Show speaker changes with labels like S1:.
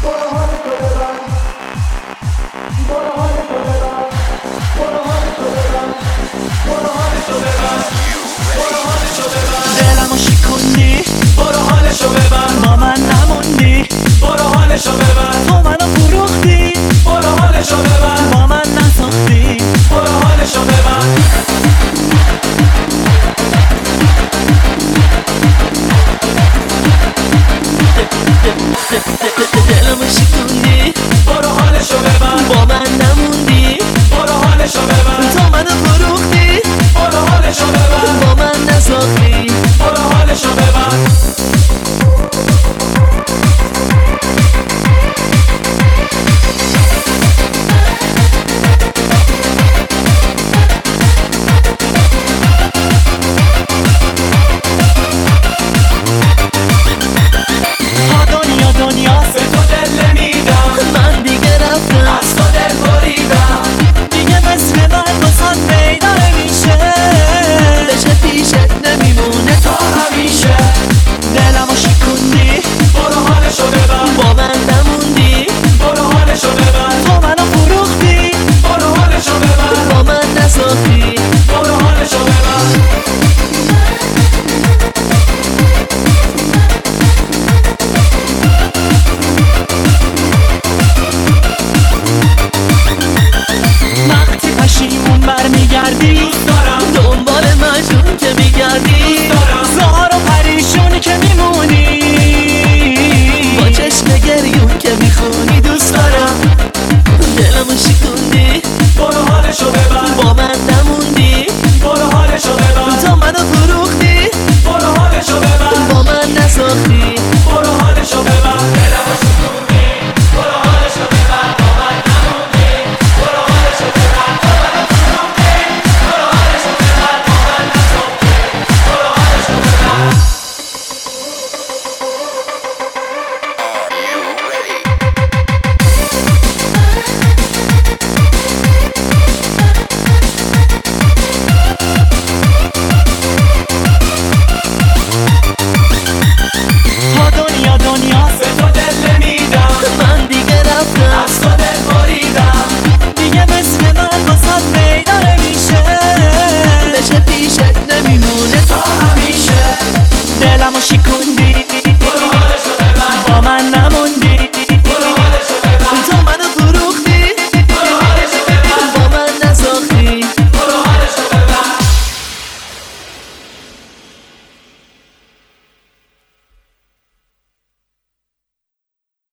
S1: دلمو شکوندی، برو حالشو ببر، با من نموندی، برو حالشو ببر، تو منو فروختی، برو حالشو ببر، با من نساختی، برو حالشو ببر. دلمو شکوندی، برو حالشو ببر، با من نموندی، برو حالشو ببر، تو منو فروختی، برو حالشو ببر، با من نساختی، برو حالشو ببر. دنیاست به تو دل نمیدم، من دیگه رفتم از تو دل بریدم، دیگه مثل من بسات پیدا نمیشه، بشه پیشت نمیمونه تا همیشه. دلمو شکوندی، برو حالشو ببر، با من نموندی، برو حالشو ببر، تو منو فروختی، برو حالشو ببر، با من نساختی، برو حالشو ببر. پشیمون برمیگردی، دوست دارم دنبال مجنون که میگردی، دوست دارم زار و پریشون که میمونی، با چشم گریون که میخونی، دوست دارم. دلمو شکوندی، برو حالشو ببر، با من نموندی، برو حالشو ببر، تو منو فروختی، برو حالشو ببر، با من نساختی، برو حالشو ببر. دلمو شکوندی، برو حالشو ببر، با من نموندی، برو حالشو ببر، دنیاست به تو دل نمیدم، من دیگه رفتم از تو دل بریدم، دیگه مثل من بسات پیدا نمیشه، بشه پیشت نمیمونه تا همیشه. دلمو شکوندی،